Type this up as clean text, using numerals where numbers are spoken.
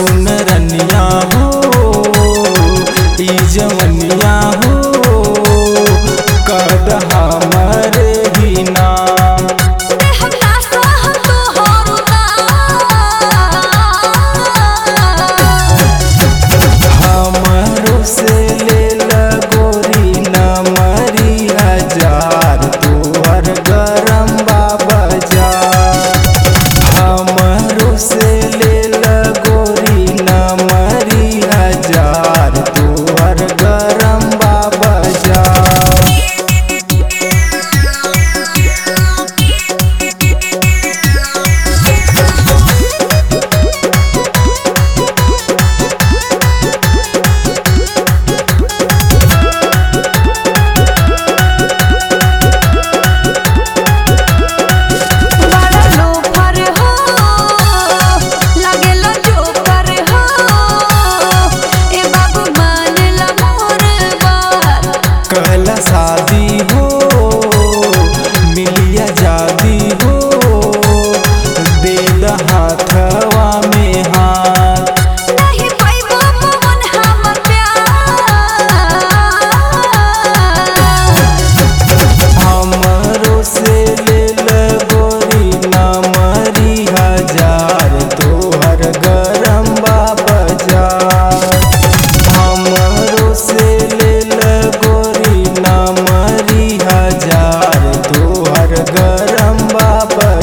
सुन रनिया हो ई जवनिया हो कद हमरे ही नाम। हमरो से ले लगोरी नमरी हजार तोहर गरम बाजार। हमरो से ले लगोरी नमरी हजार तोहर गरम बाजार। कहला शादी हो मिली आजादी हो दे द हाथवा में हाथ। नहीं पाइबो पवन हमर प्यार। हमरो से ले लगोरी नमरी हजार तोहर गरम बाजार। हमरो से ले लगोरी नमरी हजार तोहर गरम बाजार।